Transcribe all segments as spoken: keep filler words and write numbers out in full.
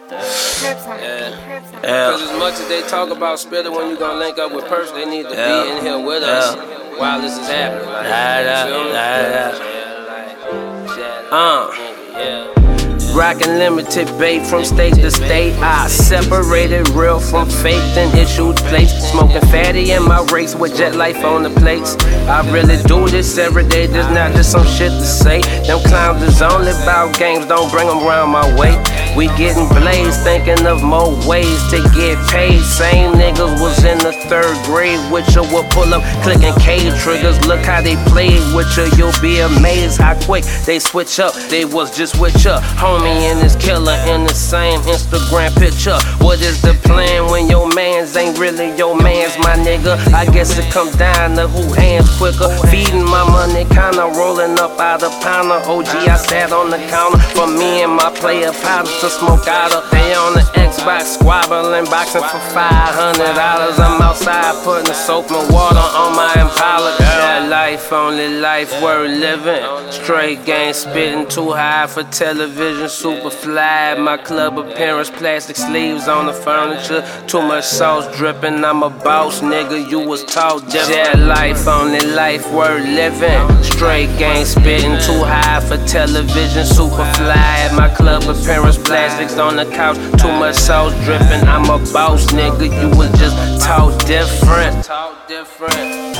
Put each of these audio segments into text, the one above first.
Yeah. Because as much as they talk about Spiller when you gonna link up with Purse, they need to yeah. be in here with yeah. us while this is happening. Like, yeah, yeah, yeah. Uh. yeah. Rockin' limited bait from state to state. I separated real from fake, then issued plates. Smoking fatty in my race with jet life on the plates. I really do this every day, there's not just some shit to say. Them clowns is only about games, don't bring them round my way. We getting blazed, thinking of more ways to get paid. Same niggas was in the third grade with you, will pull up clicking K triggers. Look how they played with you, you'll be amazed how quick they switch up. They was just with you, homie and his killer in the same Instagram picture. What is the plan when your mans ain't really your mans, my nigga? I guess it come down to who hands quicker. Feeding my money, kinda rolling up out of pounder. O G, I sat on the counter for me and my player powder to smoke out of. They on the Xbox squabbling, boxing for five hundred dollars. I'm outside putting the soap and water on my Impala. That life, only life worth living. Straight game spitting too high for television. Super fly at my club appearance, plastic sleeves on the furniture. Too much sauce dripping, I'm a boss, nigga, you was taught different. Yeah, life, only life worth living. Straight game spitting too high for television. Super fly at my club appearance, plastics on the couch. Too much sauce dripping, I'm a boss, nigga, you was just taught different. Taught different.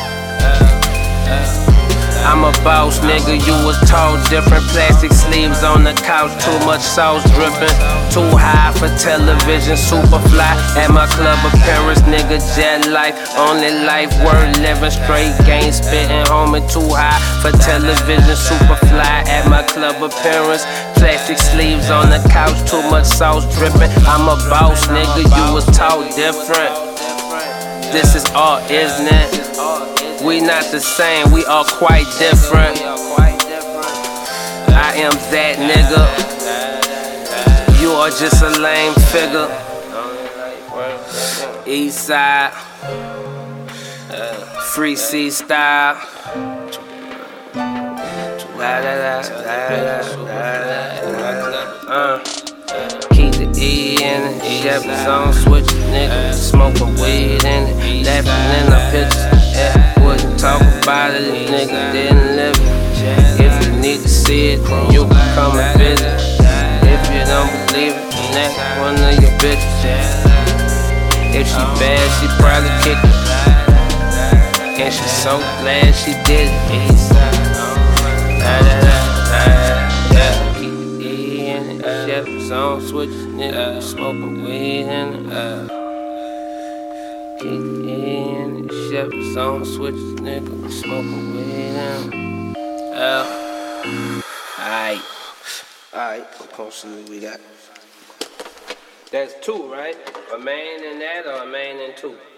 I'm a boss, nigga, you was taught different. Plastic sleeves on the couch, too much sauce dripping. Too high for television, super fly at my club appearance, nigga, jet life. Only life worth living, straight game spitting, homie, too high for television, super fly at my club appearance. Plastic sleeves on the couch, too much sauce dripping. I'm a boss, nigga, you was taught different. This is art, isn't it? We not the same, we are quite different. I am that nigga. You are just a lame figure. East side, free C style. Uh, keep the E in it, Chevys on switch, nigga. Smoking weed in it, laughing in the pictures. Yeah. Wouldn't talk about it if nigga didn't live it. If you need to see it, then you can come and visit. If you don't believe it, then that's one of your bitches. If she bad, she probably kick it. And she so glad she did it. Keep the E in it, Chevys on switch, nigga. Smoking weed in it. Keep the E in it, Chevys on switch, nigga, we smoking weed in. Uh, alright, alright, constantly we got. That's two, right? A main in that or a main in two?